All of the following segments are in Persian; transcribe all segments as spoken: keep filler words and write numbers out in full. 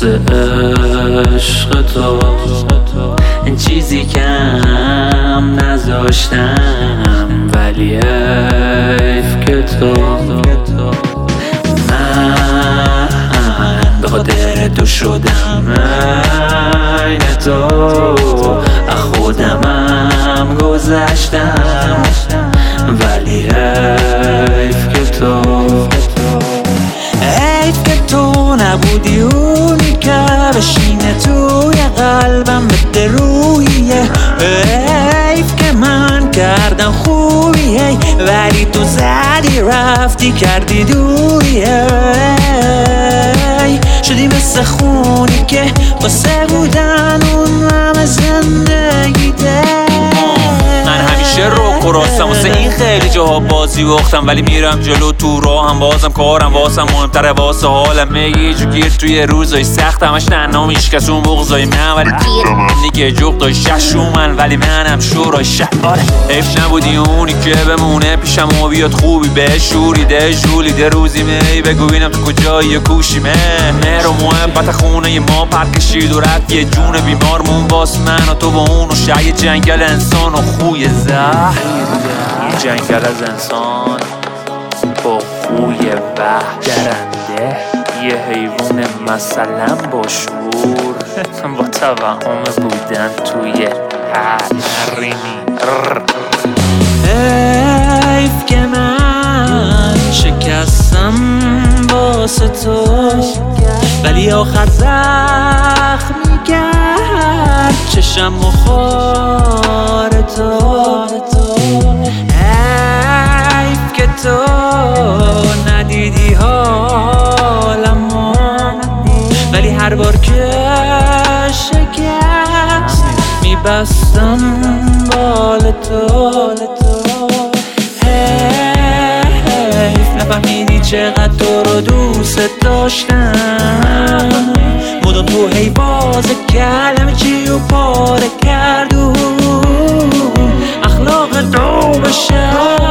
واسه عشق تو چیزی کم نذاشتم، ولی حیف که تو من به خاطر تو شدم عین تو، از خودمم گذشتم، ولی حیف که تو حیف که تو نبودی اونی که بشینه توی قلبم بده رویه. حیف که من کردم خوبیه ولی تو زدی رفتی کردی دوریه. شدی مثل خونی که واسه بودن اون همه زندگی ده. من همیشه روک و راستم، واسه این خیلی جاها بازی وقتم، ولی میرم جلو تو راهم، بازم کارم واسم مهمتره واسه حالم. یه جو گیر توی روزای سخت همش تنها میشکست اون بغضای من، ولی دیگه جوق داشت شومن، ولی منم شورای شهاره. حیف نبودی اونی که بمونه پیشم و بیاد خوبی به شوریده جولیده روزی می بگو بینم تو کجایی کوشیمه. مهر و محبت خونه ما پر کشید و رفت یه جون بیمارمون واس من و تو و اون و شای جنگل انسان و خوی زهر. جنگل از انسان با خوی وحشتنده، یه حیوان مثلا با شعور با توهم بودن توی حرینی. حیف که من شکستم واسه تو، ولی آخر زخمی کرد چشم و خار تو. حیف که تو ندیدی حالمو، ولی هر بار که شکست میبستم بال تو. حیف نفهمیدی چقدر تو رو دوست داشتم، مدام تو هی باز کلمه چی رو پاره کردون اخلاق دو بشه.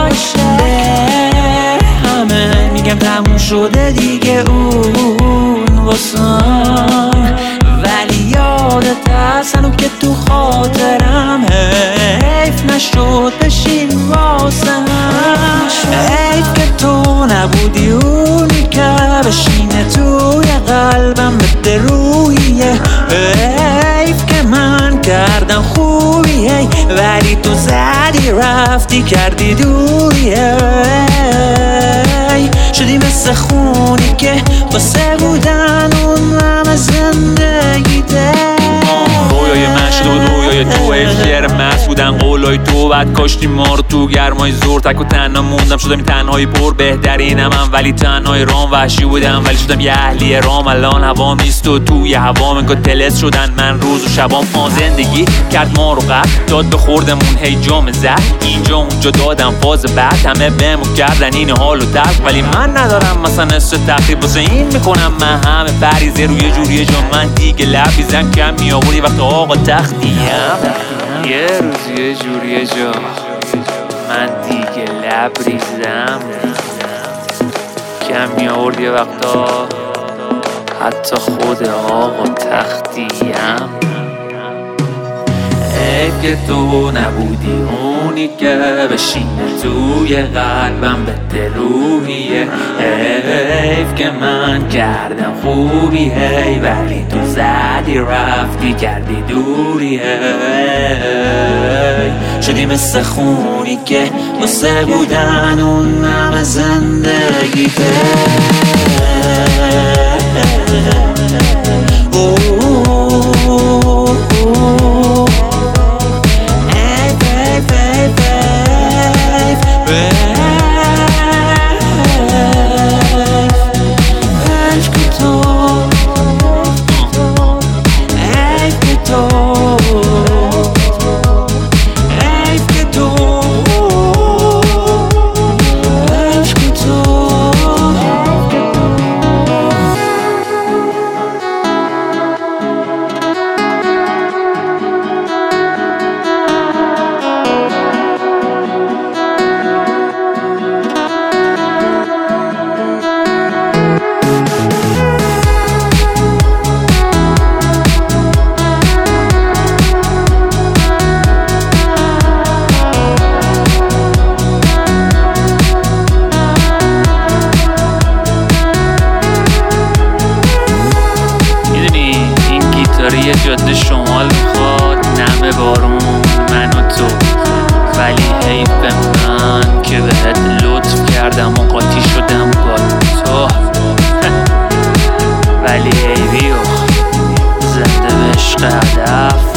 همه میگم تموم شده دیگه اون واسم، ولی یادت هستن که تو خاطرم. حیف نشد بشین واسم، حیف که تو نبودی اونی که بشینه توی قلبم بده رویه. حیف که من کردم خوبیه ولی تو زدی رفتی کردی دوریه. شدی مثل خونی که واسه بودن اون همه زندگی ده. رویای من شد و رویای تو، شعر مست بودن قولای تو، بعد کاشتی ما رو تو گرمای زور. تک و تنها موندم شدم این تنهایی پر بهترینم هم، ولی تنهای رام وحشی بودم، ولی شدم یه اهلی رام. الان هوا نیست و توی هوا انگار تلس شدن من روز و شبام. ما زندگی کرد ما رو قرد داد به خوردمون هی جام زد، اینجا اونجا دادم فاز بعد، همه بهمون کردن این حالو درک، ولی من ندارم مثلا نصف تقریب واسه این میکنم من همه بریزه روی جوریه جا. من دیگه لبیزم کم میآوری وقت آقا تختیم، یه روز یه جوریه جا من دیگه لبریزم کم میآوردی وقتا حتی خود آقا تختیم. حیف که تو نبودی اونی که بشینه توی قلبم بده روحیه. حیف که من کردم خوبی هی ولی تو زدی رفتی کردی دوریه. شدی مثل خونی که واسه بودن اون همه زندگی ده. عشق هدف